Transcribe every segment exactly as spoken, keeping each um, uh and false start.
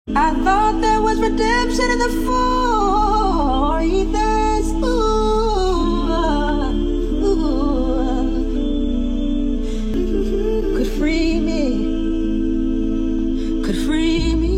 I thought there was redemption in the four ethers. Ooh, uh, ooh, could free me, could free me.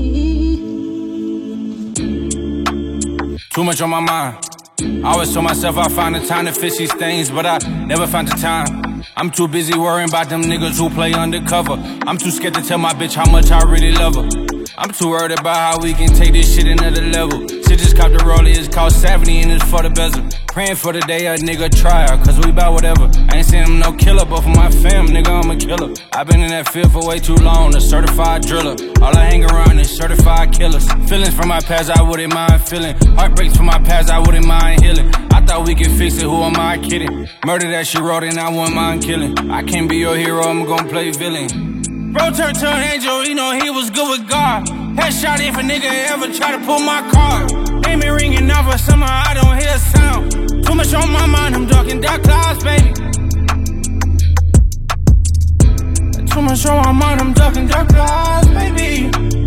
Too much on my mind. I always told myself I'd find the time to fix these things, but I never found the time. I'm too busy worrying about them niggas who play undercover. I'm too scared to tell my bitch how much I really love her. I'm too worried about how we can take this shit another level. Shit just cop the rollie, it's called seventy and it's for the bezel. Praying for the day a nigga try her, cause we bout whatever. I ain't saying I'm no killer, but for my fam, nigga, I'm a killer. I've been in that field for way too long, a certified driller. All I hang around is certified killers. Feelings from my past I wouldn't mind feeling. Heartbreaks from my past I wouldn't mind healing. I thought we could fix it, who am I kidding? Murder that she wrote and I wouldn't mind killing. I can't be your hero, I'm gonna play villain. Bro turned to an angel, you know he was good with God. Headshot if a nigga ever try to pull my card. Ain't been ringing off, but somehow I don't hear a sound. Too much on my mind, I'm ducking dark clouds, baby. Too much on my mind, I'm ducking dark clouds, baby.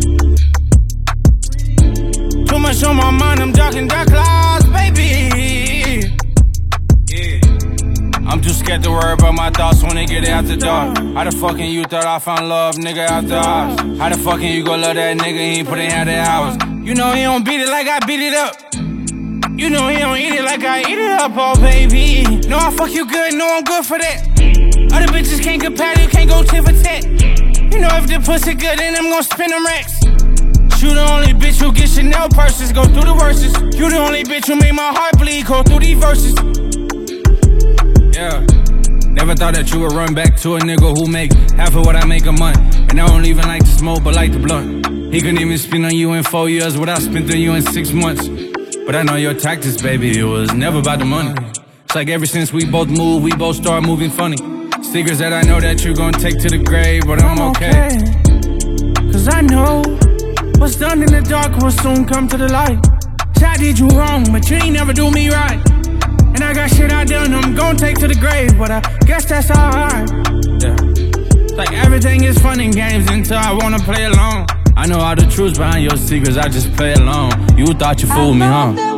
Too much on my mind, I'm ducking dark clouds, baby. Yeah. I'm too scared to worry about my thoughts when they get after dark. How the fucking you thought I found love, nigga, after hours? How the fucking you gon' love that nigga, he ain't put in half the hours? You know he don't beat it like I beat it up. You know he don't eat it like I eat it up, oh baby. No, I fuck you good, no, I'm good for that. Other bitches can't compare, you can't go tit for tat. You know if the pussy good, then I'm gon' spin them racks. You the only bitch who get Chanel purses, go through the verses. You the only bitch who made my heart bleed, go through these verses. Yeah, never thought that you would run back to a nigga who make half of what I make a month. And I don't even like to smoke, but like the blunt. He couldn't even spend on you in four years what I spent on you in six months. But I know your tactics, baby, it was never about the money. It's like ever since we both moved, we both started moving funny. Secrets that I know that you're gonna take to the grave, but I'm okay. Cause I know what's done in the dark will soon come to the light. I did you wrong, but you ain't never do me right. And I got shit I done, I'm gon' take to the grave, but I guess that's alright. Yeah. Like everything is fun and games until I wanna play along. I know all the truths behind your secrets, I just play along. You thought you fooled me, huh?